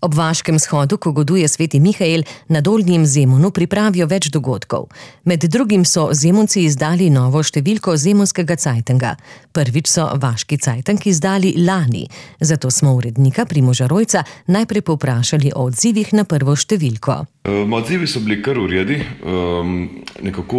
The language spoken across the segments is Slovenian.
Ob vaškem shodu, ko goduje sveti Mihael, na Dolnjem Zemonu pripravijo več dogodkov. Med drugim so Zemonci izdali novo številko Zemonskega cajtenga. Prvič so vaški cajteng izdali lani, zato smo urednika Primoža Rojca najprej povprašali o odzivih na prvo številko. Odzivi so bili kar v redu. Nekako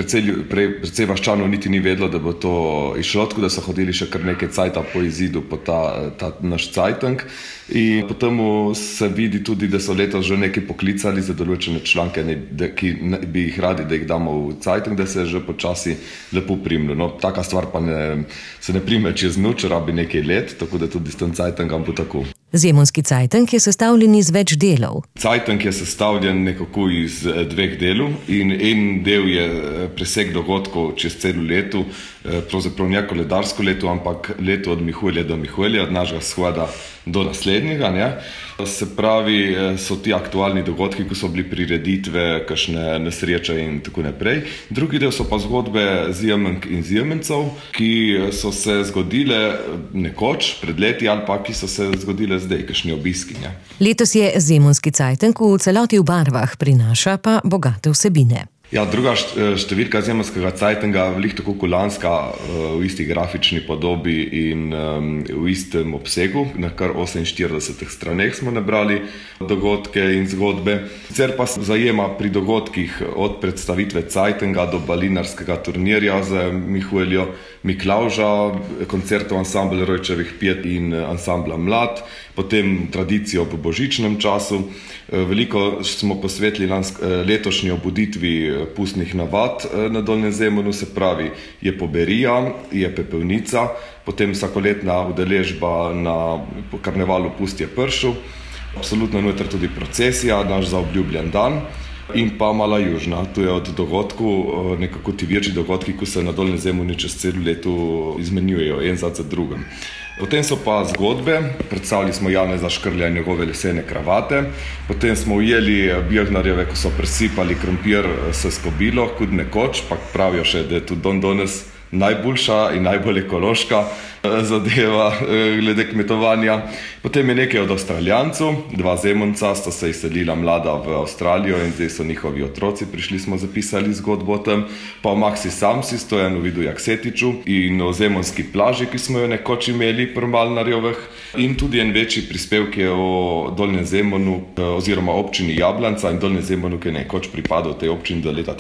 precej vaščanov niti ni vedelo, da bo to išlo, tako da so hodili še kar nekaj cajta po izidu po ta naš cajteng. In potem se vidi tudi, da so letos že nekaj poklicali za določene članke, ki bi jih radi, da jih damo v cajteng, da se je že počasi lepo primilo. No, taka stvar pa se ne prime čez noč, rabi nekaj let, tako da tudi s tem cajtengom bo tako. Zemonski cajteng je sestavljen iz več delov. Cajteng je sestavljen nekako iz dveh delov in en del je presek dogodkov čez celo leto, pravzaprav ne koledarsko leto, ampak leto od Mihuelja do Mihuelja, od našega shoda do naslednjega. Ne? Se pravi, so ti aktualni dogodki, ko so bili prireditve, kakšne nesreče in tako naprej. Drugi del so pa zgodbe Zemenk in Zemencev, ki so se zgodile nekoč, pred leti, ali pa ki so se zgodile zdaj, kakšni obiski. Ne? Letos je Zemonski cajteng v celoti v barvah, prinaša pa bogate vsebine. Ja, druga številka Zemonskega cajtenga, veliko tako kot lanska, v isti grafični podobi in v istem obsegu. Na kar 48 straneh smo nabrali dogodke in zgodbe. Sicer pa zajema pri dogodkih od predstavitve cajtenga do balinarskega turnirja za Mihueljo Miklavža, koncertov ansambla Rojčevih Pjet in ansambla Mlad, potem tradicijo po božičnem času. Veliko smo posvetili letošnji obuditvi pustnih navad na Dolnjem Zemonu, se pravi, je poberija, je pepelnica, potem vsakoletna udeležba na karnevalu Pustje pršel, absolutno noter tudi procesija, naš zaobljubljen dan, in pa Mala Južna. To je od dogodkov, nekako ti večji dogodki, ko se na Dolnjem Zemonu čez celo leto izmenjujejo en za drugim. Potem so pa zgodbe, predstavili smo Janeza Škrlja in njegove lesene kravate, potem smo ujeli Bjegnarjeve, ko so presipali krompir s skobilo, kot nekoč, pa pravijo še, da je tudi danes najboljša in najbolj ekološka zadeva glede kmetovanja. Potem je nekaj od Avstralijancev, 2 Zemonca sta se izselila mlada v Avstralijo in zdaj so njihovi otroci prišli, smo zapisali zgodbo o tem. Pa o Maxi Samsi, Stojanu Vidu Jaksetiču in o zemonski plaži, ki smo jo nekoč imeli pri Malnarjevih. In tudi en večji prispevek je o Dolnjem Zemonu oziroma občini Jablanca in Dolnjem Zemonu, ki je nekoč pripadal tej občini do leta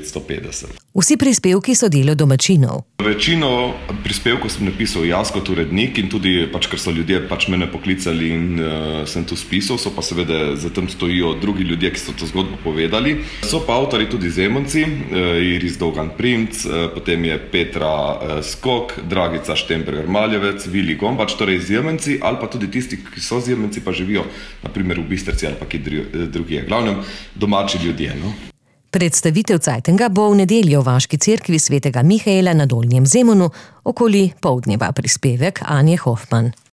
1950. Vsi prispevki so delo domačinov. Večino prispevkov sem napisal jaz kot urednik in tudi, ker so ljudje mene poklicali in sem to spisal, so pa seveda za tem stojijo drugi ljudje, ki so to zgodbo povedali. So pa avtori tudi Zemonci, Iris Dogan Primc, potem je Petra Skok, Dragica Štemberger Maljevec, Vili Gombač, torej Zemonci, ali pa tudi tisti, ki so Zemonci, pa živijo na primer v Bistrici ali pa kje drugje. Glavnem domači ljudje. No? Predstavitev cajtenga bo v nedeljo v vaški cerkvi svetega Mihaela na Dolnjem Zemonu, okoli poldneva. Prispevek Anje Hofman.